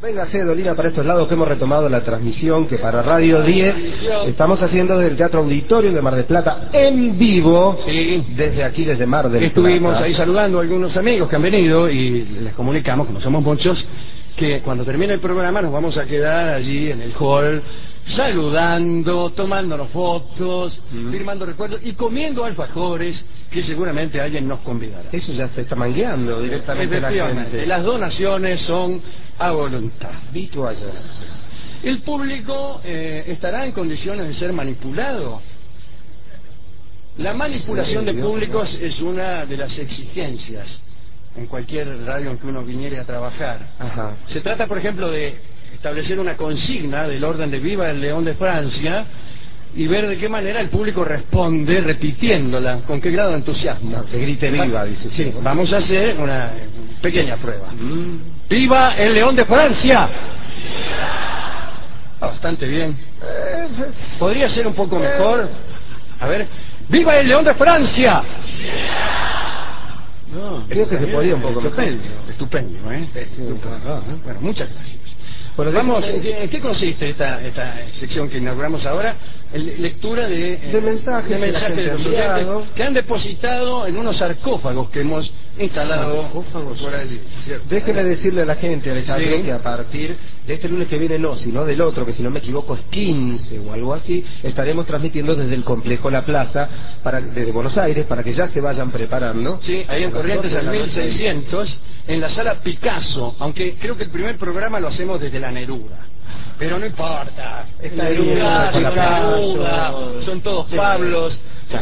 Véngase, Dolina, para estos lados que hemos retomado la transmisión que para Radio 10 estamos haciendo desde el Teatro Auditorio de Mar del Plata en vivo, sí, desde aquí, desde Mar del Plata. Estuvimos ahí saludando a algunos amigos que han venido y les comunicamos, como somos muchos, que cuando termine el programa nos vamos a quedar allí en el hall saludando, tomándonos fotos, firmando recuerdos y comiendo alfajores que seguramente alguien nos convidará. Eso ya se está mangueando directamente la gente. Las donaciones son a voluntad. Vito allá. ¿El público estará en condiciones de ser manipulado? La manipulación de públicos es una de las exigencias en cualquier radio en que uno viniere a trabajar. Ajá. Se trata, por ejemplo, de establecer una consigna del orden de Viva el León de Francia y ver de qué manera el público responde repitiéndola, con qué grado de entusiasmo. No, que grite viva, dice. Sí, vamos a hacer una pequeña prueba. ¡Viva el León de Francia! Bastante bien. ¿Podría ser un poco mejor? A ver. ¡Viva el León de Francia! No, creo que se podía un poco mejor. Estupendo, ¿eh? Bueno, muchas gracias. Bueno, vamos, ¿en qué consiste esta sección que inauguramos ahora? Lectura de mensajes de los oyentes que han depositado en unos sarcófagos que hemos instalado por allí. Déjeme decirle a la gente, Alejandro, que a partir de este lunes que viene, sino del otro, que si no me equivoco es 15 o algo así, estaremos transmitiendo desde el complejo La Plaza, desde Buenos Aires, para que ya se vayan preparando. Sí, ahí en Corrientes al 1600, en la sala Picasso, aunque creo que el primer programa lo hacemos desde la Neruda. Pero no importa, Está Neruda, son todos Pablos,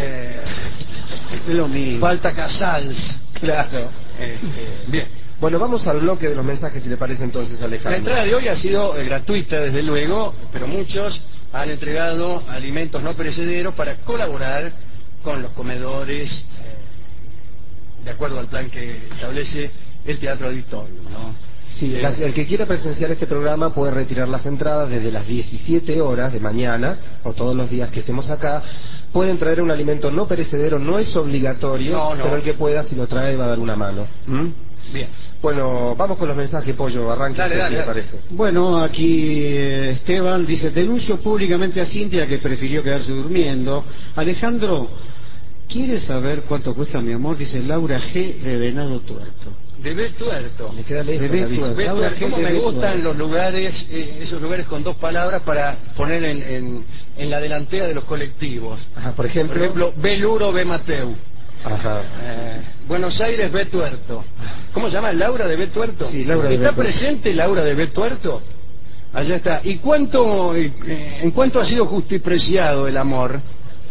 lo mismo. Falta Casals. Claro. Bien. Bueno, vamos al bloque de los mensajes, si le parece entonces, Alejandro. La entrada de hoy ha sido gratuita, desde luego, pero muchos han entregado alimentos no perecederos para colaborar con los comedores, de acuerdo al plan que establece el Teatro Auditorio, ¿no? Sí, el que quiera presenciar este programa puede retirar las entradas desde las 17 horas de mañana, o todos los días que estemos acá. Pueden traer un alimento no perecedero, no es obligatorio, pero el que pueda, si lo trae, va a dar una mano. Bien. Bueno, vamos con los mensajes, Pollo, arranque, ¿qué le parece? Bueno, aquí Esteban dice: denuncio públicamente a Cintia, que prefirió quedarse durmiendo. Alejandro, ¿quieres saber cuánto cuesta mi amor? Dice Laura G. de Venado Tuerto. De Betuerto. Me queda lejos. Betuerto. ¿Cómo me gustan los lugares, esos lugares con dos palabras para poner en la delantera de los colectivos? Ajá, por ejemplo, Beluro B. Mateu. Ajá. Buenos Aires B. Tuerto. ¿Cómo se llama? ¿Laura de B. Tuerto? Sí, Laura de ¿Está B. Tuerto. presente Laura de B. Tuerto? Allá está. ¿Y en cuánto ha sido justipreciado el amor?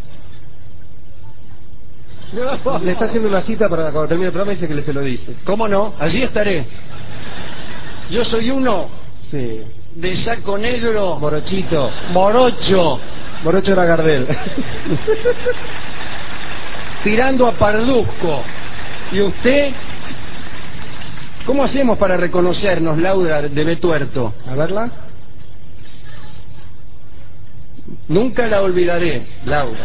Le está haciendo una cita para cuando termine el programa y dice que se lo dice. ¿Cómo no? Allí estaré. Yo soy uno de saco negro. Morochito. Morocho. Morocho era Gardel. Tirando a Parduzco. ¿Y usted? ¿Cómo hacemos para reconocernos, Laura de Betuerto? A verla. Nunca la olvidaré, Laura.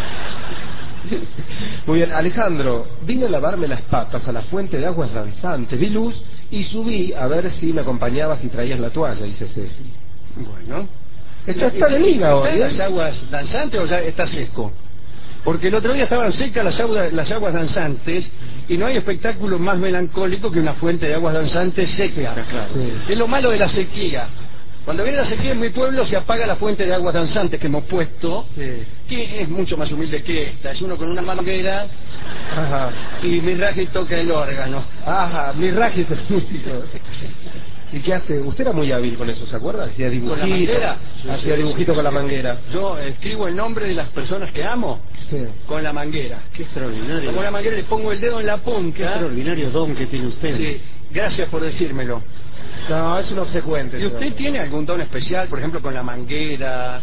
Muy bien, Alejandro, vine a lavarme las patas a la fuente de aguas danzantes, vi luz y subí a ver si me acompañabas y traías la toalla, dice Ceci. Bueno. Esto está de liga hoy, ¿Están las aguas danzantes o ya está seco? Porque el otro día estaban secas las aguas danzantes y no hay espectáculo más melancólico que una fuente de aguas danzantes seca. Claro. Sí. Es lo malo de la sequía. Cuando viene la sequía en mi pueblo se apaga la fuente de aguas danzantes que hemos puesto, que es mucho más humilde que esta. Es uno con una manguera. Ajá. Y Mirraji toca el órgano. Ajá, Mirraji es el músico. ¿Y qué hace? Usted era muy hábil con eso, ¿se acuerda? Hacía dibujitos. ¿Con la manguera? Hacía dibujitos con la manguera. Yo escribo el nombre de las personas que amo con la manguera. Qué extraordinario. Con la manguera le pongo el dedo en la punta. Qué extraordinario don que tiene usted. Sí, gracias por decírmelo. No, es un obsecuente. ¿Y usted tiene algún don especial, por ejemplo, con la manguera?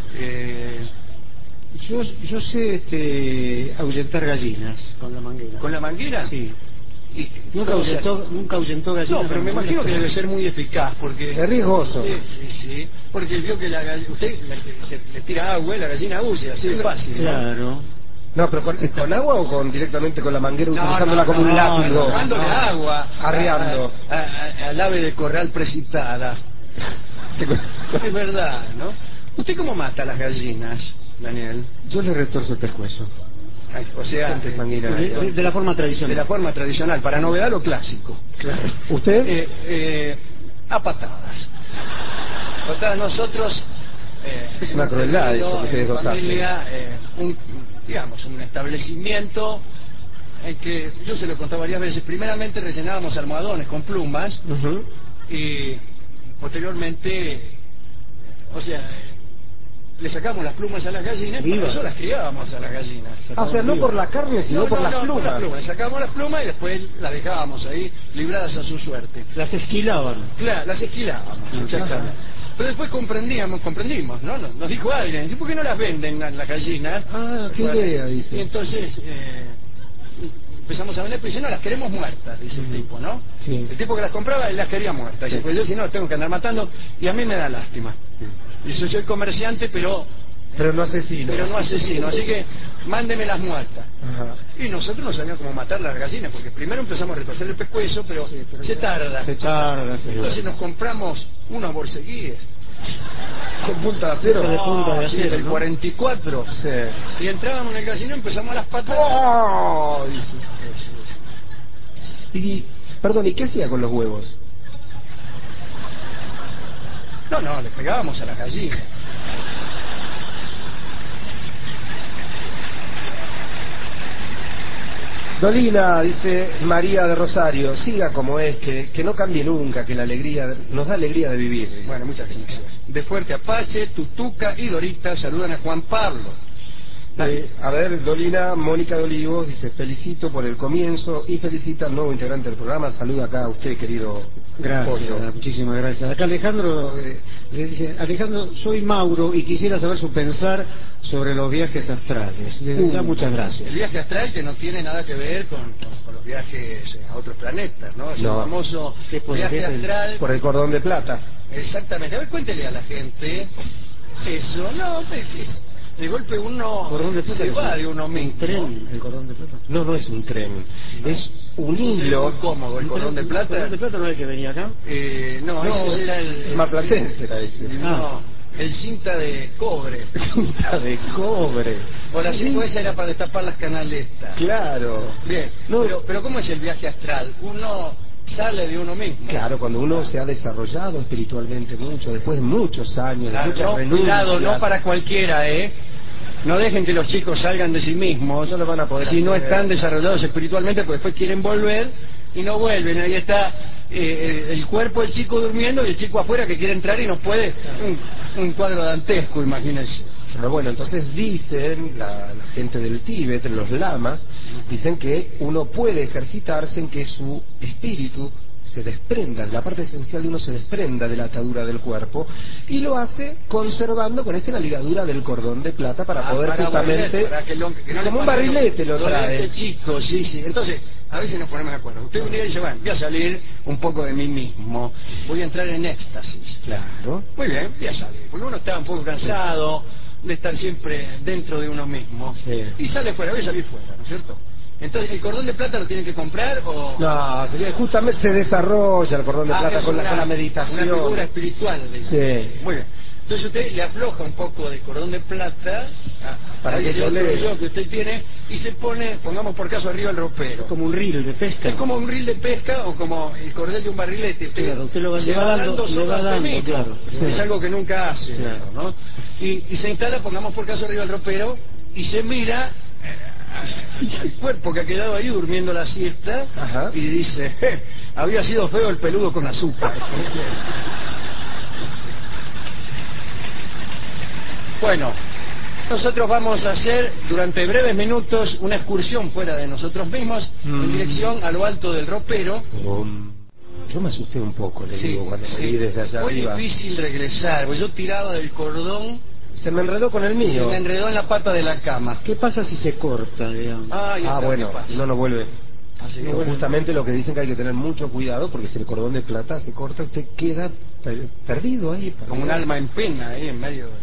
Yo sé ahuyentar gallinas con la manguera. ¿Con la manguera? Sí. Nunca ahuyentó gallinas. No, pero me imagino que debe ser muy eficaz, porque... Es riesgoso. Sí, porque vio que usted le tira agua y la gallina huye, así de fácil. Claro. No, pero ¿con agua o directamente con la manguera utilizándola como un látigo? Dándole agua. Arriando. Al ave de corral precipitada. Es verdad, ¿no? ¿Usted cómo mata a las gallinas, Daniel? Yo le retorzo el pescuezo. Ay, o sea, de la forma tradicional. De la forma tradicional, para novedad lo clásico. Claro. ¿Usted? A patadas. Patadas nosotros... es una crueldad eso que ustedes dos familia, digamos, un establecimiento en que, yo se lo he contado varias veces, primeramente rellenábamos almohadones con plumas y posteriormente, o sea, le sacamos las plumas a las gallinas y por eso las criábamos a las gallinas. O sea, no por la carne, sino por las plumas. Por las plumas. Le sacábamos las plumas y después las dejábamos ahí, libradas a su suerte. Las esquilaban. Claro, las esquilábamos, exactamente. Pero después comprendimos, ¿no? Nos dijo alguien, ¿por qué no las venden las gallinas? Ah, qué idea, dice. Y entonces empezamos a vender, pues dice, no, las queremos muertas, dice el tipo, ¿no? Sí. El tipo que las compraba, él las quería muertas. Dice, pues yo si no, las tengo que andar matando y a mí me da lástima. Y yo soy comerciante, pero no asesino. Así que mándeme las muertas. Ajá. Y nosotros no sabíamos cómo matar las gallinas, porque primero empezamos a retorcer el pescuezo, pero se tarda. Entonces nos compramos unos borceguíes. ¿Con punta de acero? De punta de acero, del ¿no? 44. Sí. Y entrábamos en el casino y empezamos a las patadas. ¡Oh! Dice. Y, perdón, ¿y qué hacía con los huevos? No, le pegábamos a las gallinas. Dolina, dice María de Rosario, siga como es, que no cambie nunca, que la alegría nos da alegría de vivir. Bueno, muchas gracias. De Fuerte Apache, Tutuca y Dorita saludan a Juan Pablo. A ver, Dolina, Mónica de Olivos dice, felicito por el comienzo y felicita al nuevo integrante del programa. Saluda acá a usted, querido. Gracias, Pollo. muchísimas gracias. Acá Alejandro le dice, Alejandro, soy Mauro y quisiera saber su pensar sobre los viajes astrales. Desde ya, muchas gracias. El viaje astral que no tiene nada que ver con los viajes a otros planetas, ¿no? Es el famoso viaje astral. Por el cordón de plata. Exactamente. A ver, cuéntele a la gente eso. No, de golpe uno se va de uno mismo. ¿Un tren, el cordón de plata? No es un tren. No. Es un hilo. Muy cómodo, el cordón de plata. ¿El cordón de plata no es el que venía acá? No, ese era el marplatense era ese. No, el cinta de cobre. Cinta de cobre. O la cinta esa era para destapar las canaletas. Claro. Bien, no. Pero ¿cómo es el viaje astral? Uno sale de uno mismo. Claro, cuando uno se ha desarrollado espiritualmente mucho, después de muchos años, de muchas renuncias. Cuidado, no para cualquiera, ¿eh? No dejen que los chicos salgan de sí mismos. No lo van a poder si hacer. No están desarrollados espiritualmente, porque después quieren volver y no vuelven. Ahí está el cuerpo del chico durmiendo y el chico afuera que quiere entrar y no puede. Un cuadro dantesco, imagínense. Pero bueno, entonces dicen la gente del Tíbet, los lamas, dicen que uno puede ejercitarse en que su espíritu se desprenda, la parte esencial de uno se desprenda de la atadura del cuerpo, y lo hace conservando con la ligadura del cordón de plata para poder justamente, que no como un barrilete lo trae. Chico, sí. Entonces, a veces nos ponemos de acuerdo. Usted un día dice, bueno, voy a salir un poco de mí mismo, voy a entrar en éxtasis. Claro. Muy bien, voy a salir, porque uno está un poco cansado de estar siempre dentro de uno mismo. Sí. Y sale fuera, voy a salir fuera, ¿no es cierto? Entonces, ¿el cordón de plata lo tienen que comprar o...? No, justamente se desarrolla el cordón de plata con la meditación. Una figura espiritual. Sí. Muy bien. Entonces usted le afloja un poco de cordón de plata para que que usted tiene y se pone, pongamos por caso arriba el ropero. Es como un reel de pesca. Es como un reel de pesca o como el cordel de un barrilete. Usted lo va dando claro. Sí. Es algo que nunca hace, claro, ¿no? Y se instala, pongamos por caso arriba el ropero y se mira el cuerpo que ha quedado ahí durmiendo la siesta. Ajá. Y dice, había sido feo el peludo con azúcar. Bueno, nosotros vamos a hacer durante breves minutos una excursión fuera de nosotros mismos en dirección a lo alto del ropero. Yo me asusté un poco, le digo, cuando me vi desde allá arriba. Fue difícil regresar, porque yo tiraba del cordón. Se me enredó con el mío. Se me enredó en la pata de la cama. ¿Qué pasa si se corta, digamos? Bueno, no vuelve. Justamente lo que dicen que hay que tener mucho cuidado, porque si el cordón de plata se corta, usted queda perdido ahí. Como un alma en pena ahí en medio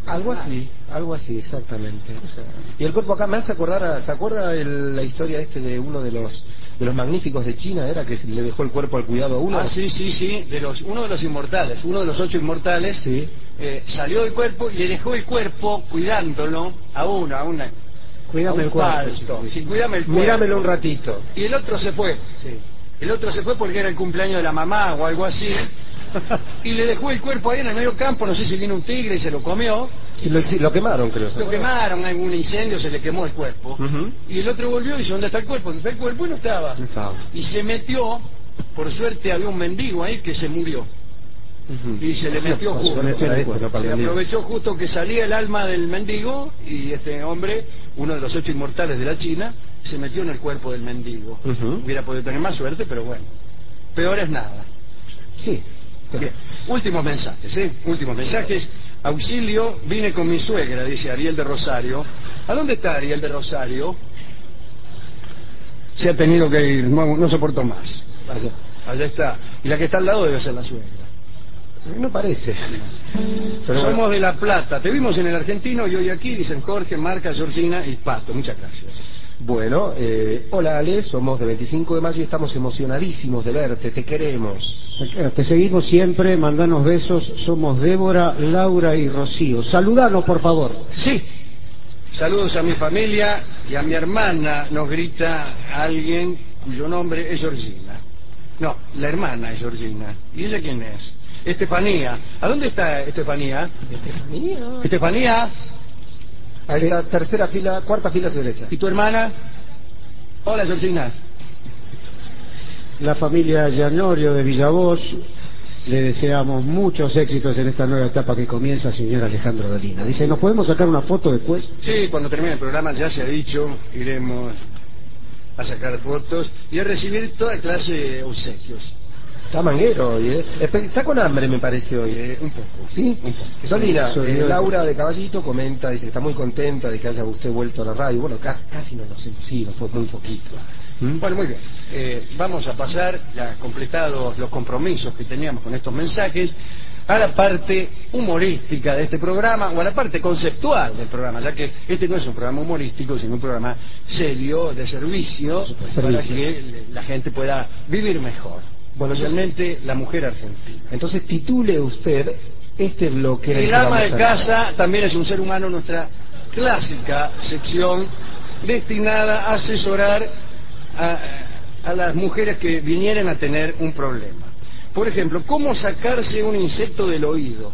Algo así, exactamente. O sea, y el cuerpo acá me hace acordar, ¿se acuerda la historia de uno de los magníficos de China? Era que le dejó el cuerpo al cuidado a uno. Ah, sí, uno de los inmortales, uno de los 8 inmortales, sí. Salió del cuerpo y le dejó el cuerpo cuidándolo a una. Cuídame el cuerpo. Sí, cuídame el cuerpo. Míramelo un ratito. Y el otro se fue. Sí. El otro se fue porque era el cumpleaños de la mamá o algo así. Y le dejó el cuerpo ahí en el medio campo, no sé si vino un tigre y se lo comió. Y lo quemaron, creo. Lo quemaron, hay un incendio, se le quemó el cuerpo. Y el otro volvió y dice, ¿dónde está el cuerpo? ¿Dónde está el cuerpo? Y no estaba. Y se metió, por suerte había un mendigo ahí que se murió. Y se le metió justo. Se aprovechó justo que salía el alma del mendigo y este hombre, uno de los 8 inmortales de la China, se metió en el cuerpo del mendigo. Hubiera podido tener más suerte, pero bueno. Peor es nada. Sí. Bien. Últimos mensajes, Últimos mensajes. Auxilio, vine con mi suegra, dice Ariel de Rosario. ¿A dónde está Ariel de Rosario? Se ha tenido que ir, no soportó más. Allá está. Y la que está al lado debe ser la suegra. No parece. Pero somos bueno, de La Plata. Te vimos en el Argentino y hoy aquí, dicen Jorge, Marca, Georgina y Pato. Muchas gracias. Bueno, hola Ale, somos de 25 de mayo y estamos emocionadísimos de verte, te queremos. Te seguimos siempre, mandanos besos, somos Débora, Laura y Rocío. Saludanos, por favor. Sí, saludos a mi familia y a mi hermana, nos grita alguien cuyo nombre es Georgina. No, la hermana es Georgina. ¿Y ella quién es? Estefanía. ¿A dónde está Estefanía? Estefanía. Ahí está, tercera fila, cuarta fila a su derecha. ¿Y tu hermana? Hola, Georgina. La familia Llanorio de Villavoz, le deseamos muchos éxitos en esta nueva etapa que comienza, señor Alejandro Dolina. Dice, ¿nos podemos sacar una foto después? Sí, cuando termine el programa ya se ha dicho, iremos a sacar fotos y a recibir toda clase de obsequios. Está manguero hoy, Está con hambre, me parece hoy. Un poco. ¿Sí? Un poco. Solina, Laura de Caballito comenta, dice que está muy contenta de que haya usted vuelto a la radio. Bueno, casi no nos hemos ido, fue muy poquito. Bueno, muy bien. Vamos a pasar, ya completados los compromisos que teníamos con estos mensajes, a la parte humorística de este programa, o a la parte conceptual del programa, ya que este no es un programa humorístico, sino un programa serio, de servicio, para que la gente pueda vivir mejor. Bueno, realmente la mujer argentina. Entonces titule usted este bloque. El ama de casa también es un ser humano, nuestra clásica sección destinada a asesorar a las mujeres que vinieran a tener un problema. Por ejemplo, ¿cómo sacarse un insecto del oído?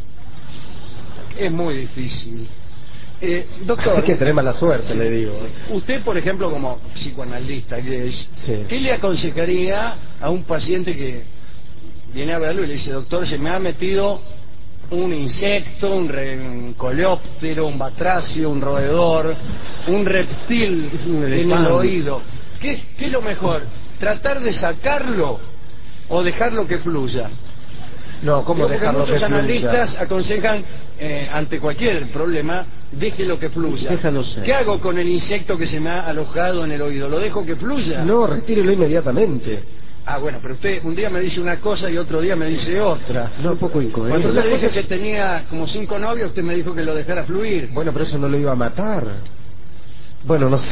Es muy difícil. Doctor, hay que tener mala suerte, le digo. Usted, por ejemplo, como psicoanalista, ¿qué le aconsejaría a un paciente que viene a verlo y le dice, doctor, se me ha metido un insecto, un coleóptero, un batracio, un roedor, un reptil en el oído? ¿Qué es lo mejor? ¿Tratar de sacarlo o dejarlo que fluya? No, ¿cómo dejarlo que fluya? Muchos analistas aconsejan, ante cualquier problema, déjelo que fluya. Déjalo ser. ¿Qué hago con el insecto que se me ha alojado en el oído? ¿Lo dejo que fluya? No, retírelo inmediatamente. Ah, bueno, pero usted un día me dice una cosa y otro día me dice otra. No, un poco incoherente. Cuando usted dice que tenía como 5 novios, usted me dijo que lo dejara fluir. Bueno, pero eso no lo iba a matar. Bueno, no sé.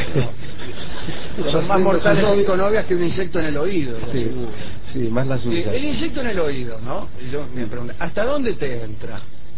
Son más mortales 5 novias que un insecto en el oído. Sí, más la suya. El insecto en el oído, ¿no? Yo me pregunto, ¿hasta dónde te entra?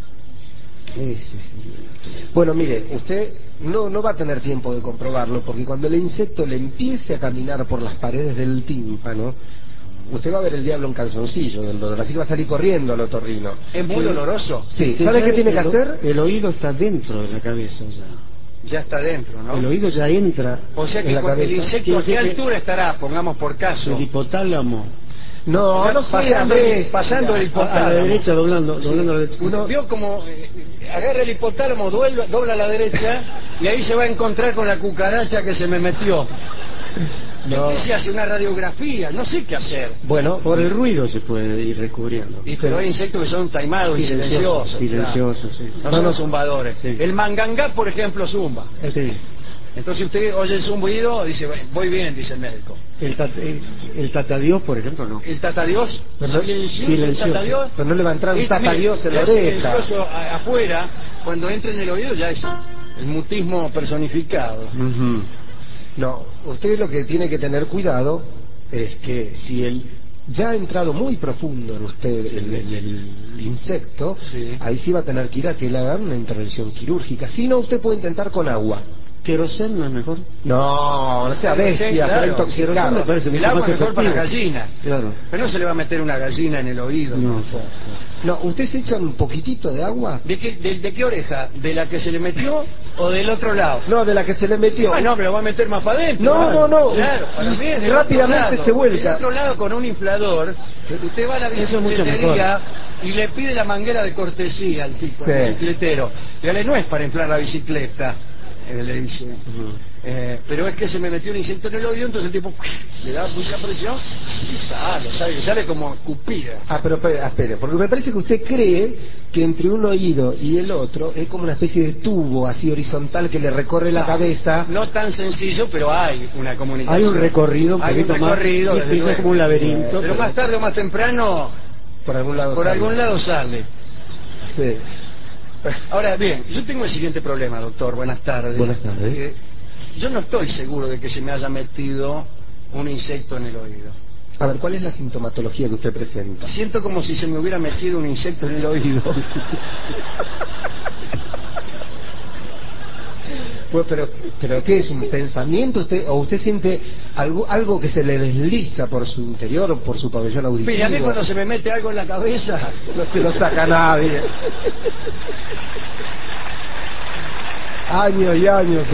Sí. Bueno, mire, usted no va a tener tiempo de comprobarlo, porque cuando el insecto le empiece a caminar por las paredes del tímpano, usted va a ver el diablo en calzoncillo del dolor, así que va a salir corriendo al otorrino. ¿Es muy doloroso? Sí. ¿Sabe qué tiene que hacer? El oído está dentro de la cabeza ya. Ya está dentro, ¿no? El oído ya entra. O sea que el insecto, ¿a qué altura estará? Pongamos por caso. El hipotálamo. No sé, pasando el hipotálamo. A la derecha, doblando la derecha. Uno vio como agarra el hipotálamo, dobla a la derecha y ahí se va a encontrar con la cucaracha que se me metió. No. ¿Qué se hace? Una radiografía, no sé qué hacer. Bueno, por el ruido se puede ir descubriendo. Pero hay insectos que son taimados y silenciosos. Silenciosos, claro. Sí. No son los zumbadores. Sí. El mangangá, por ejemplo, zumba. Sí. Entonces usted oye el zumbido, dice, bueno, voy bien, dice el médico. El tatadiós, por ejemplo, no. El tatadiós, silencioso, el tatadiós. Pero no le va a entrar un tatadiós en la oreja. oreja. Afuera, cuando entra en el oído ya es el mutismo personificado. No, usted lo que tiene que tener cuidado es que si él ya ha entrado muy profundo en usted el insecto, sí, ahí sí va a tener que ir a que le hagan una intervención quirúrgica. Si no, usted puede intentar con agua. ¿Querosén no es mejor? No sea bestia, claro, pero intoxicado. Me parece el agua es mejor para las efectivo. gallinas. Claro. Pero no se le va a meter una gallina en el oído. No, ¿usted se echa un poquitito de agua? ¿De qué oreja? ¿De la que se le metió o del otro lado? No, de la que se le metió. Ah, no, me lo va a meter más para adentro. No. Claro, para mí Y rápidamente se vuelca. Del otro lado con un inflador, usted va a la bicicletería y le pide la manguera de cortesía al tipo, al bicicletero. Dígale, no es para inflar la bicicleta. Le dice, pero es que se me metió un insecto en el oído, entonces el tipo le da mucha presión y sale como escupida. Pero espere, porque me parece que usted cree que entre un oído y el otro es como una especie de tubo así horizontal que le recorre la cabeza. No tan sencillo, pero hay una comunicación. Hay un recorrido, es como un laberinto. Pero más tarde o más temprano, por algún lado sale. Sí. Ahora bien, yo tengo el siguiente problema, doctor. Buenas tardes. Buenas tardes. Yo no estoy seguro de que se me haya metido un insecto en el oído. A ver, ¿cuál es la sintomatología que usted presenta? Siento como si se me hubiera metido un insecto en el oído. Pues, pero ¿qué es? ¿Un pensamiento? ¿O usted siente algo que se le desliza por su interior o por su pabellón auditivo? Mira, a mí cuando se me mete algo en la cabeza, no se lo saca nadie. Años y años,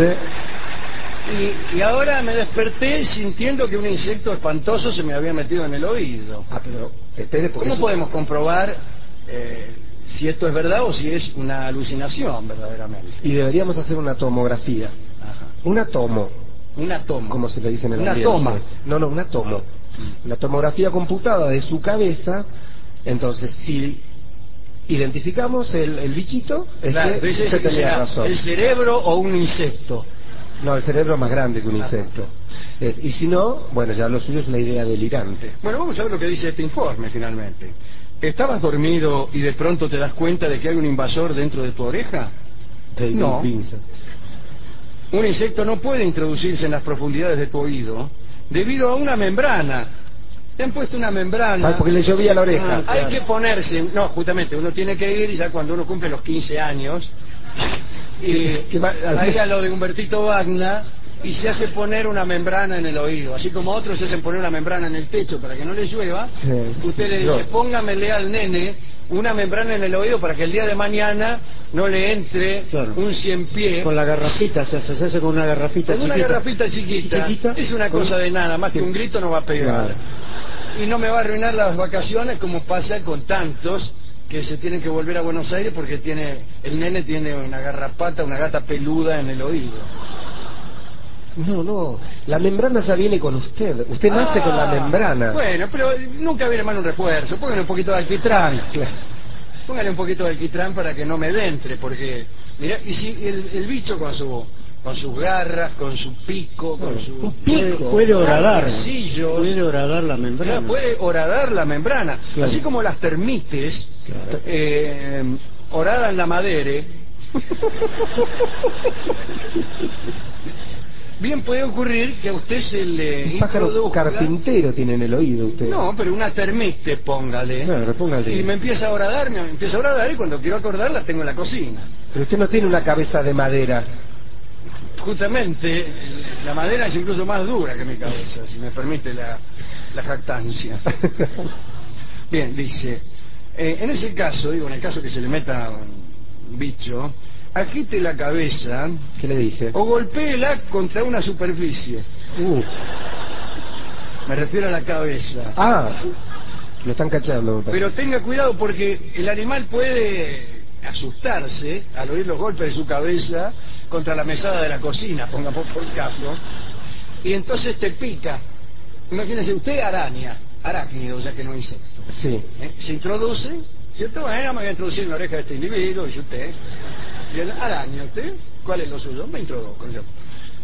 Y ahora me desperté sintiendo que un insecto espantoso se me había metido en el oído. Pero espere, porque ¿Cómo podemos comprobar si esto es verdad o si es una alucinación verdaderamente? Y deberíamos hacer una tomografía. Ajá. Una tomo, como se le dice en el ambiente. Una toma. No, una tomo. La tomografía computada de su cabeza. Entonces, si identificamos el bichito, claro, usted tenía razón. ¿El cerebro o un insecto? No, el cerebro es más grande que un insecto. Y si no, bueno, ya lo suyo es una idea delirante. Bueno, vamos a ver lo que dice este informe finalmente. ¿Estabas dormido y de pronto te das cuenta de que hay un invasor dentro de tu oreja? No. Un insecto no puede introducirse en las profundidades de tu oído debido a una membrana. Te han puesto una membrana. Porque le llovía la oreja. Hay que ponerse, no, justamente, uno tiene que ir ya cuando uno cumple los 15 años, y ahí a lo de Humbertito Wagner, y se hace poner una membrana en el oído, así como otros se hacen poner una membrana en el techo para que no le llueva. Usted le dice, póngamele al nene una membrana en el oído para que el día de mañana no le entre un 100 pies. Con la garrafita, se hace con una garrafita chiquita. Con una garrafita chiquita. Es una cosa de nada, más que un grito no va a pegar. Y no me va a arruinar las vacaciones como pasa con tantos que se tienen que volver a Buenos Aires porque el nene tiene una garrapata, una gata peluda en el oído. No, la membrana ya viene con usted. Usted nace con la membrana. Bueno, pero nunca viene mal un refuerzo. Póngale un poquito de alquitrán. Póngale un poquito de alquitrán para que no me entre, porque mira, y si el bicho con sus garras, con su pico, con su pico, puede horadar la membrana. Claro, puede horadar la membrana, así como las termites horadan la madera. Bien puede ocurrir que a usted se le un pájaro carpintero tiene en el oído usted. No, pero una termite, póngale. Claro, póngale. Y me empieza a horadar, y cuando quiero acordar la tengo en la cocina. Pero usted no tiene una cabeza de madera. Justamente, la madera es incluso más dura que mi cabeza, si me permite la jactancia. Bien, dice, en ese caso, en el caso que se le meta un bicho, agite la cabeza. ¿Qué le dije? O golpéela contra una superficie. Me refiero a la cabeza. Lo están cachando. Pero tenga cuidado porque el animal puede asustarse al oír los golpes de su cabeza contra la mesada de la cocina, ponga por caso, y entonces te pica. Imagínese, usted arácnido, ya que no insecto. Sí. Se introduce, ¿cierto? Me voy a introducir en la oreja de este individuo, dice usted. Y el araña, ¿usted? ¿Cuál es lo suyo? Me introduzco, ¿cierto?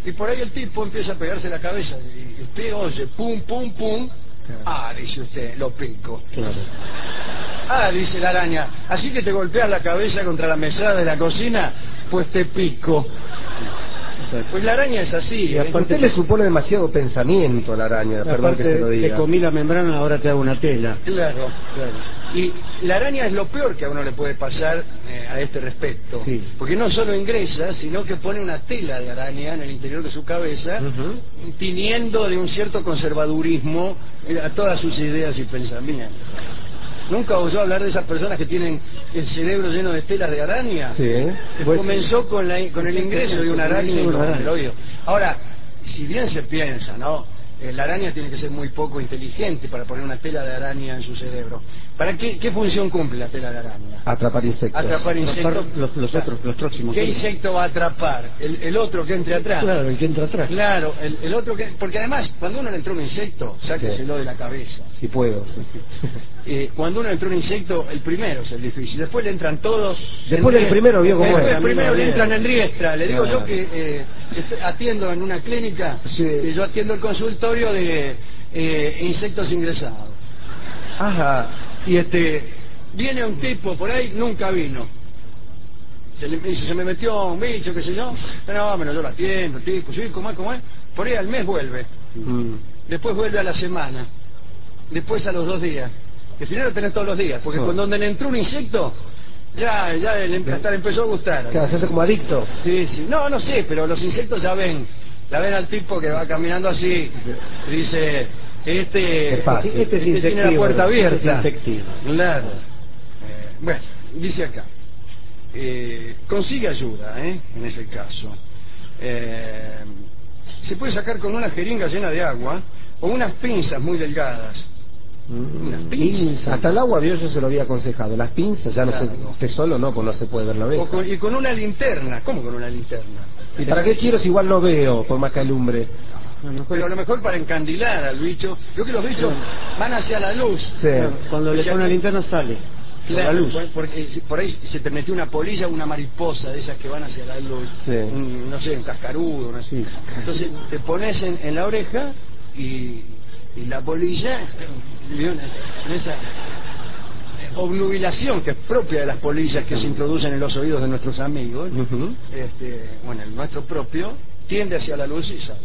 Y por ahí el tipo empieza a pegarse la cabeza y usted oye, pum, pum, pum. Ah, dice usted, lo pico. Claro. Ah, dice la araña, así que te golpeas la cabeza contra la mesada de la cocina, pues te pico. Pues la araña es así. Y aparte le supone demasiado pensamiento a la araña, perdón que se lo diga. Te comí la membrana, ahora te hago una tela. Claro, claro. Y la araña es lo peor que a uno le puede pasar a este respecto. Sí. Porque no solo ingresa, sino que pone una tela de araña en el interior de su cabeza, tiñendo de un cierto conservadurismo a todas sus ideas y pensamientos. ¿Nunca oyó hablar de esas personas que tienen el cerebro lleno de telas de araña? Sí. Que Pues, comenzó con el ingreso de una araña en el oído. Ahora, si bien se piensa, ¿no? La araña tiene que ser muy poco inteligente para poner una tela de araña en su cerebro. ¿Para qué función cumple la tela de araña? atrapar insectos. Atrapar insectos. Los próximos. ¿Qué insecto va a atrapar? El otro que entre atrás. Claro, el que entra atrás. Claro, el otro que... Porque además, cuando uno le entra un insecto, sáqueselo de la cabeza. Si puedo. Sí. Cuando uno entra un insecto, el primero es el difícil. Después le entran todos... Después el primero vio cómo Después era. el primero le entran en riestra. Le digo yo Claro. que atiendo en una clínica, Sí. yo atiendo el consultorio de insectos ingresados. Ajá. Y viene un tipo por ahí, nunca vino. Se me metió un bicho, qué sé yo. No, yo lo atiendo, tipo, sí, ¿cómo es? Por ahí al mes vuelve. Después vuelve a la semana. Después a los 2 días. Que si no lo tenés todos los días. Porque cuando donde entró un insecto, ya hasta le empezó a gustar. Claro, se hace como adicto. Sí, sí. No sé, pero los insectos ya ven. La ven al tipo que va caminando así. Y dice, este tiene la puerta abierta. Claro. Bueno, dice acá. Consigue ayuda, en ese caso. Se puede sacar con una jeringa llena de agua o unas pinzas muy delgadas. Unas pinzas. Hasta el agua yo se lo había aconsejado. Las pinzas, ya no sé, usted solo no, pues no se puede ver la oveja. Y con una linterna. ¿Cómo con una linterna? ¿Y para qué quiero si igual no veo, por más que alumbre? Pero a lo mejor para encandilar al bicho. Creo que los bichos van hacia la luz. Sí. Cuando le pone una linterna sale. Claro, la luz. Porque por ahí se te metió una polilla o una mariposa de esas que van hacia la luz. Sí. No sé, un cascarudo, no sé. Sí. Entonces te pones en la oreja y la polilla, en esa obnubilación que es propia de las polillas que se introducen en los oídos de nuestros amigos, bueno, el nuestro propio, tiende hacia la luz y sale.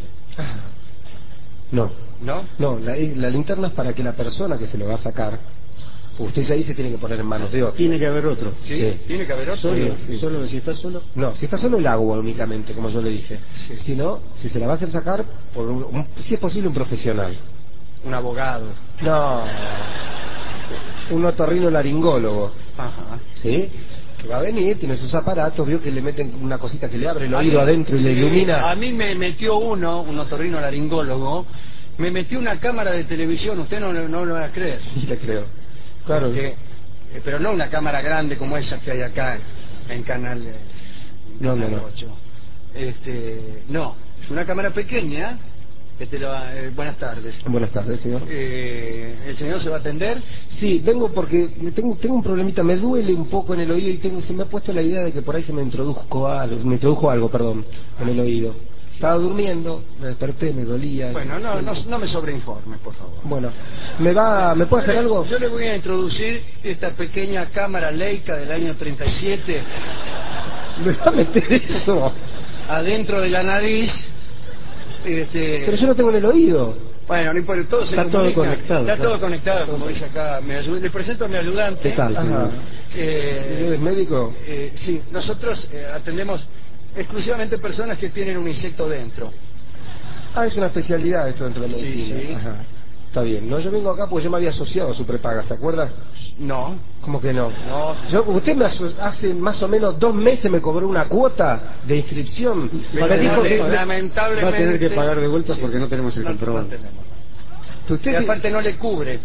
No. ¿No? No, la linterna es para que la persona que se lo va a sacar, usted ya ahí se tiene que poner en manos de otro. Tiene que haber otro. ¿Sí? Sí. Tiene que haber otro. Solo, Sí. solo si está solo. No, si está solo el agua únicamente, como yo le dije. Sí. Si no, si se la va a hacer sacar, por si es posible un profesional. Un abogado. No, un otorrinolaringólogo. Ajá. ¿Sí? Que va a venir, tiene sus aparatos, vio que le meten una cosita que le abre el oído adentro y le ilumina. A mí me metió un otorrinolaringólogo, me metió una cámara de televisión, usted no lo va a creer. Sí, le creo. Claro. Porque, pero no una cámara grande como esa que hay acá en Canal, No. 8. No, es una cámara pequeña. Buenas tardes. Buenas tardes, señor. ¿El señor se va a atender? Sí, vengo porque tengo un problemita, me duele un poco en el oído y se me ha puesto la idea de que por ahí se me introdujo algo, en el oído. Estaba durmiendo, me desperté, me dolía. Bueno, no me sobreinforme, por favor. Bueno, ¿me puede hacer algo? Yo le voy a introducir esta pequeña cámara Leica del año 37 ¿Me va a meter eso? adentro de la nariz. Pero yo lo tengo en el oído. Bueno, no importa, todo se Está todo comunica. conectado, Está claro. todo conectado, como dice acá. Le presento a mi ayudante. ¿Qué tal, Ajá. señor? ¿Eres médico? Sí, nosotros atendemos exclusivamente personas que tienen un insecto dentro. Ah, es una especialidad esto dentro de la Sí, medicina. sí. Ajá. Está bien. No, yo vengo acá porque yo me había asociado a su prepaga, ¿se acuerda? No. ¿Cómo que no? No. Usted hace más o menos 2 meses me cobró una cuota de inscripción. Pero Me dijo que lamentablemente va a tener que pagar de vuelta sí, porque no tenemos el comprobante. No tenemos. usted Y aparte no le cubre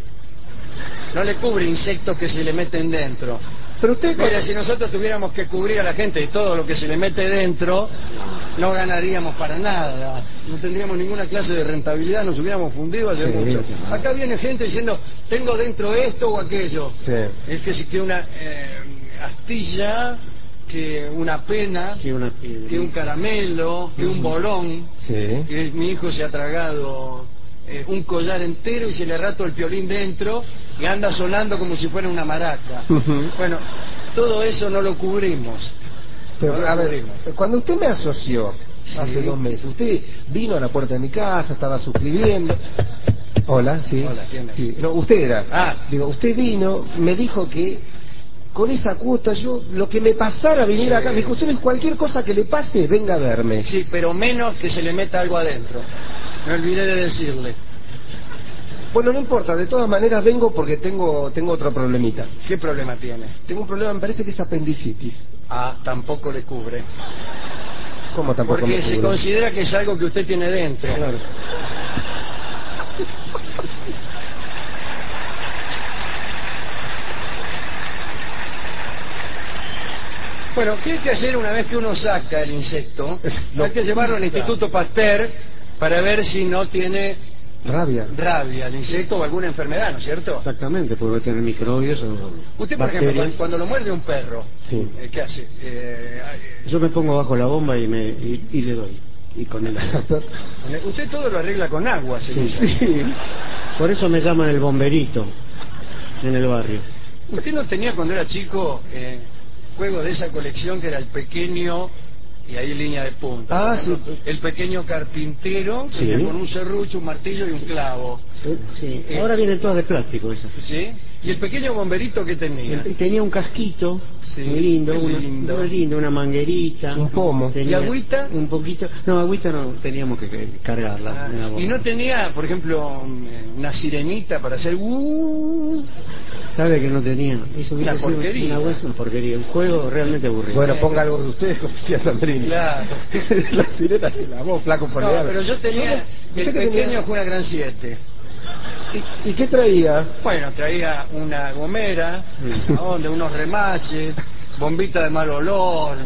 insectos que se le meten dentro. pero usted Mira, si nosotros tuviéramos que cubrir a la gente de todo lo que se le mete dentro, no ganaríamos para nada, no tendríamos ninguna clase de rentabilidad, nos hubiéramos fundido hace mucho. sí. Acá viene gente diciendo, tengo dentro esto o aquello. Sí. Es que una astilla que una pena, que un caramelo, que un bolón, que mi hijo se ha tragado un collar entero y se le ha rato el piolín dentro y anda sonando como si fuera una maraca. Bueno, todo eso no lo cubrimos. Pero, a ver, cuando usted me asoció hace 2 meses, usted vino a la puerta de mi casa, estaba suscribiendo. Hola, sí. Hola, ¿quién es? Sí, no, usted era. Digo, usted vino, me dijo que con esa cuota yo, lo que me pasara venir acá, me dijo, usted cualquier cosa que le pase, venga a verme. Sí, pero menos que se le meta algo adentro. Me olvidé de decirle. Bueno, no importa, de todas maneras vengo porque tengo otro problemita. ¿Qué problema tiene? Tengo un problema, me parece que es apendicitis. Ah, tampoco le cubre. ¿Cómo tampoco Porque me cubre? se considera que es algo que usted tiene dentro. Claro. Bueno, ¿qué hay que hacer una vez que uno saca el insecto? Hay que llevarlo al Instituto Pasteur para ver si no tiene rabia el insecto o alguna enfermedad, ¿no es cierto? Exactamente, puede tener microbios o Usted, por bacterias. ejemplo, cuando lo muerde un perro, ¿qué hace? Yo me pongo bajo la bomba y le doy. Y con el agua. Usted todo lo arregla con agua, señor. Sí. Por eso me llaman el bomberito en el barrio. ¿Usted no tenía cuando era chico juego de esa colección que era el pequeño, y ahí línea de punta? Ah, sí. El pequeño carpintero, que venía con un serrucho, un martillo y un clavo. Sí. Ahora vienen todas de plástico esas. ¿Sí? ¿Y el pequeño bomberito qué tenía? Tenía un casquito muy lindo, una manguerita, un pomo. ¿Y agüita? Un poquito. No, agüita no, teníamos que cargarla. ¿Y no tenía, por ejemplo, una sirenita para hacer ¿Sabe que no tenía? Eso una porquería. Una porquería, un juego realmente aburrido. Bueno, ponga algo de ustedes, como decía Sandrini. Claro. La sirena se lavó, flaco por No, pero yo tenía, el pequeño fue una gran 7. ¿Y qué traía? Bueno, traía una gomera, unos remaches, bombita de mal olor,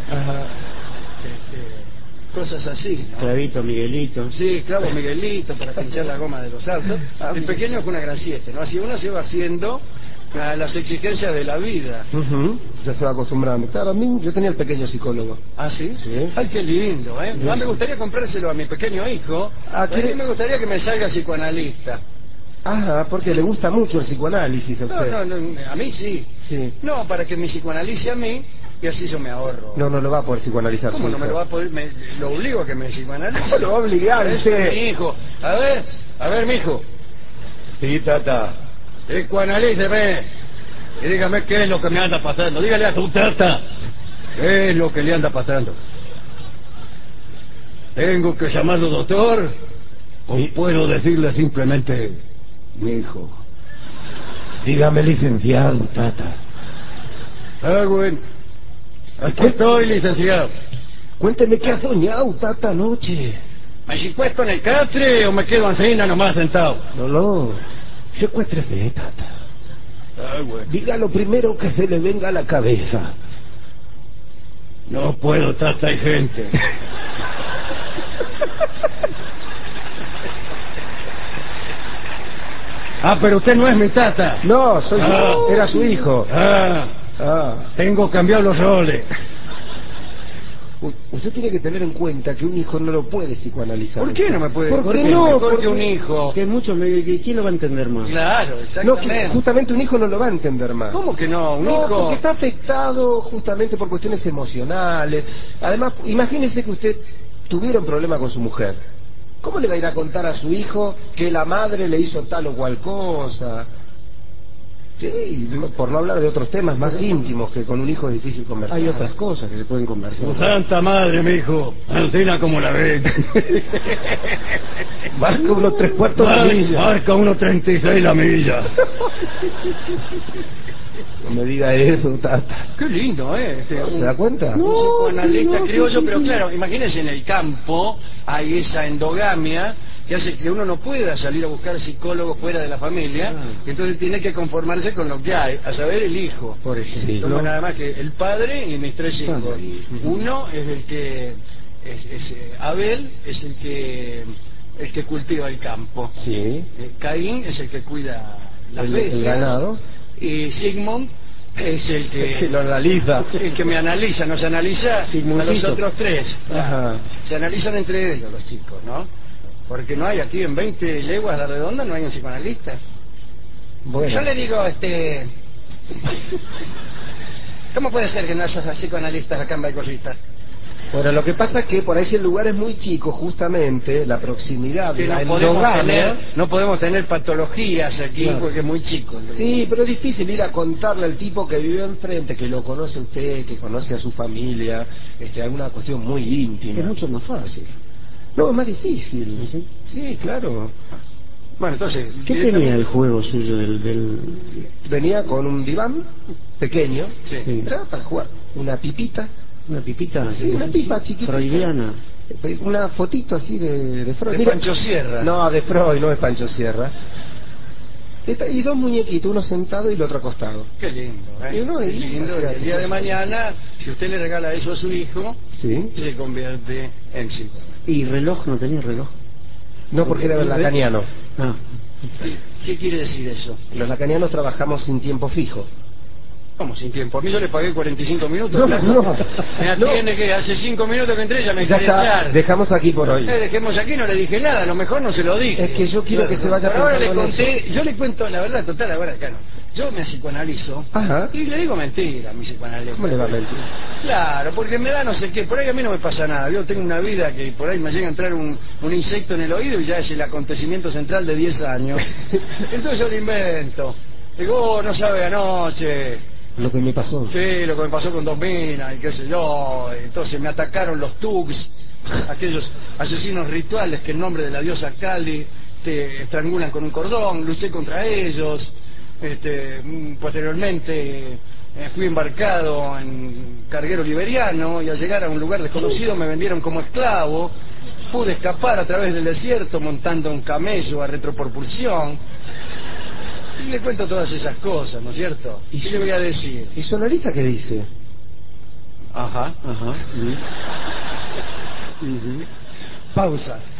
cosas así, ¿no? Clavito, Miguelito. Sí, clavo Miguelito para pinchar la goma de los autos. El pequeño fue una gran 7, ¿no? Así uno se va haciendo a las exigencias de la vida. Ya se va acostumbrando. Claro, a mí yo tenía el pequeño psicólogo. ¿Ah, sí? Sí. Ay, qué lindo, ¿eh? Me gustaría comprárselo a mi pequeño hijo. A mí me gustaría que me salga psicoanalista. Ah, porque le gusta mucho el psicoanálisis a usted. No, a mí sí. No, para que me psicoanalice a mí y así yo me ahorro. No lo va a poder psicoanalizar. ¿Cómo no me lo va a poder? Lo obligo a que me psicoanalice. ¿Cómo lo va a obligar? Es mi hijo. A ver, mijo. Sí, tata. Psicoanalíceme. Y dígame qué es lo que me anda pasando. Dígale a su tata qué es lo que le anda pasando. ¿Tengo que llamarlo doctor? ¿O puedo decirle simplemente mi hijo? Dígame licenciado, tata. Bueno. Aquí estoy, licenciado. Cuénteme qué ha soñado, tata, anoche. ¿Me secuestro en el catre o me quedo encima nomás sentado? No. Secuéstrese, tata. Bueno. Diga lo primero que se le venga a la cabeza. No puedo, tata, hay gente. Pero usted no es mi tata. No, soy yo. Era su hijo. Tengo cambiado los roles. Usted tiene que tener en cuenta que un hijo no lo puede psicoanalizar. ¿Por qué no me puede? ¿Por qué no? Porque un hijo. Que ¿quién lo va a entender más? Claro, exactamente. No, justamente un hijo no lo va a entender más. ¿Cómo que no? Un hijo. Porque está afectado justamente por cuestiones emocionales. Además, imagínese que usted tuviera un problema con su mujer. ¿Cómo le va a ir a contar a su hijo que la madre le hizo tal o cual cosa? Sí, por no hablar de otros temas más íntimos que con un hijo es difícil conversar. Hay otras cosas que se pueden conversar. Su santa madre, mi hijo. Ancina como la ve. Marca unos 3/4 de milla. Marca 1.36 la milla. No me diga eso, tata. Qué lindo, ¿eh? ¿Se da cuenta? Un psicoanalista criollo, pero claro, imagínense en el campo hay esa endogamia que hace que uno no pueda salir a buscar psicólogos fuera de la familia, entonces tiene que conformarse con lo que hay, a saber, el hijo. Por ejemplo. Somos nada más que el padre y mis 3 hijos. Uno es el que Abel es el que cultiva el campo. Sí. Caín es el que cuida el ganado. Y Sigmund es el que lo analiza. El que me analiza, nos analiza a los otros tres. Ajá. Se analizan entre ellos los chicos, ¿no? Porque no hay aquí en 20 leguas de redonda, no hay un psicoanalista. Bueno. Yo le digo, ¿cómo puede ser que no haya psicoanalistas acá en Baicorrita? Bueno, lo que pasa es que por ahí si el lugar es muy chico, justamente la proximidad de Que la no no podemos tener patologías aquí, claro, porque es muy chico. Sí, pero es difícil ir a contarle al tipo que vive enfrente, que lo conoce usted, que conoce a su familia, alguna cuestión muy íntima. Es mucho más fácil. No, es más difícil. ¿Sí? Sí, claro. Bueno, entonces... ¿Qué tenía el juego suyo del...? Venía con un diván pequeño, sí, para jugar. Una pipita. ¿Una pipita? Sí, una pipa chiquita. Freudiana. Una fotito así de Freud. De Pancho Sierra. No, de Freud, no es Pancho Sierra. Y dos muñequitos, uno sentado y el otro acostado. Qué lindo, ¿eh? Y uno Qué lindo. Y el día de mañana, si usted le regala eso a su hijo, ¿sí?, se convierte en psicólogo. ¿Y reloj? ¿No tenía reloj? No, porque era lacaniano. Ah. ¿Qué quiere decir eso? Los lacanianos trabajamos sin tiempo fijo. ¿Cómo sin tiempo? A mí yo le pagué 45 minutos. No, me atiende que hace 5 minutos que entré, ya me quiere echar. Dejamos aquí por hoy. Dejemos aquí, no le dije nada, a lo mejor no se lo dije. Es que yo quiero que se vaya. Pero ahora le conté, yo le cuento la verdad total, ahora acá no. Yo me psicoanalizo. Ajá. Y le digo mentira a mi psicoanalista. ¿Cómo le va a mentir? Claro, porque me da no sé qué, por ahí a mí no me pasa nada. Yo tengo una vida que por ahí me llega a entrar un insecto en el oído y ya es el acontecimiento central de 10 años. Entonces yo lo invento. Digo, no sabe anoche. Lo que me pasó. Sí, lo que me pasó con 2 minas y qué sé yo. Entonces me atacaron los Tugs, aquellos asesinos rituales que en nombre de la diosa Kali te estrangulan con un cordón. Luché contra ellos. Posteriormente fui embarcado en carguero liberiano y al llegar a un lugar desconocido me vendieron como esclavo. Pude escapar a través del desierto montando un camello a retropropulsión. Y le cuento todas esas cosas, ¿no es cierto? ¿Y qué le voy a decir? ¿Y su analista qué dice? Ajá. Ajá. Pausa.